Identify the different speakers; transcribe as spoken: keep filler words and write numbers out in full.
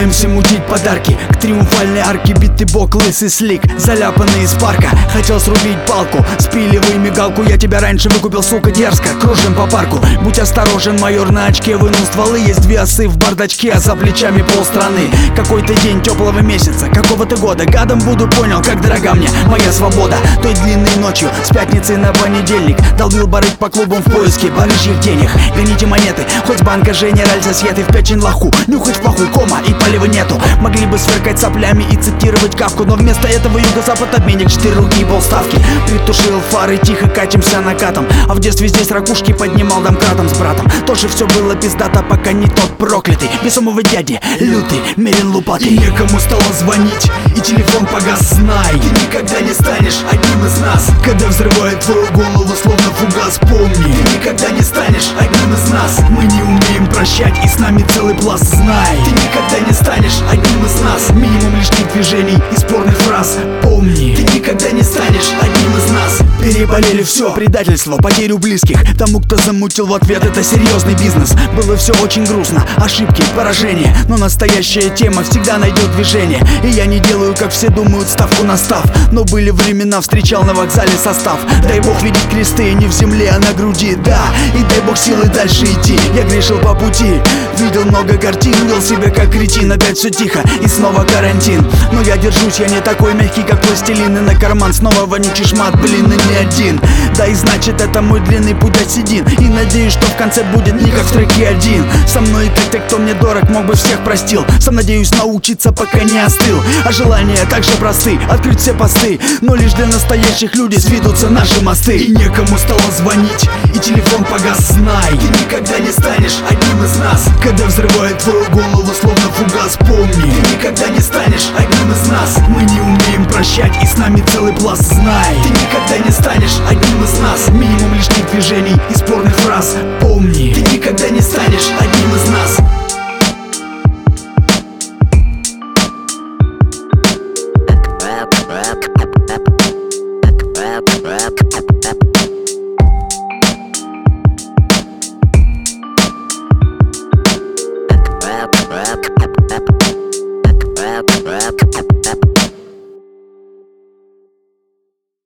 Speaker 1: Собираемся мутить подарки к триумфальной арке. Битый бок, лысый слик, заляпанный из парка. Хотел срубить палку, спиливай мигалку. Я тебя раньше выкупил, сука, дерзко. Кружим по парку, будь осторожен, майор на очке. Вынул стволы, есть две осы в бардачке, а за плечами полстраны. Какой-то день теплого месяца, какого-то года. Гадом буду, понял, как дорога мне моя свобода. Той длинной ночью, с пятницы на понедельник, долбил барыг по клубам в поиске барыжьих денег. Гоните монеты, хоть банка Женераль засъеты в печень лоху. Нюхать в плоху, кома и полива нету. Могли бы сверкать соплями и цитировать Кавку, но вместо этого юго-запад обменник, четыре руки и полставки. Притушил фары, тихо катимся накатом. А в детстве здесь ракушки поднимал домкратом с братом. Тоже все было пиздато, пока не тот проклятый весомого дяди, лютый, мерен лупатый. И некому стало звонить, и телефон погас, знай. Ты никогда не станешь одним из нас. Когда взрывает твою голову, словно фугас, помни. Ты никогда не станешь одним из нас. Мы не умеем прощать, и с нами целый пласт, знай. Ты никогда не станешь одним из нас. Минимум лишних движений и спорных фраз, помни. Ты никогда не станешь одним из нас. Переболели все, предательство, потерю близких. Тому, кто замутил в ответ, это серьезный бизнес. Было все очень грустно, ошибки, поражения. Но настоящая тема всегда найдет движение. И я не делаю, как все думают, ставку на став. Но были времена, встречал на вокзале состав. Дай бог видеть кресты не в земле, а на груди, да. И дай бог силы дальше идти. Я грешил по пути, видел много картин, вел себя как кретин. Опять все тихо, и снова карантин. Но я держусь, я не такой мягкий, как пластилин. И на карман снова вонючий шмат, блин, и не один. Да и значит, это мой длинный путь отсидин. И надеюсь, что в конце будет не как в треке один. Со мной ты, ты, кто мне дорог, мог бы всех простил. Сам надеюсь научиться, пока не остыл. А желания также просты, открыть все посты. Но лишь для настоящих людей сведутся наши мосты. И некому стало звонить, и телефон погас, знай. Ты никогда не станешь одним из нас. Когда взрывает твою голову, словно фугас, помни. Ты никогда не станешь одним из нас. Мы не умеем прощать, и с нами целый пласт, знай. Ты никогда не станешь одним из нас. Минимум лишних движений и спорных фраз, помни. Ты никогда не станешь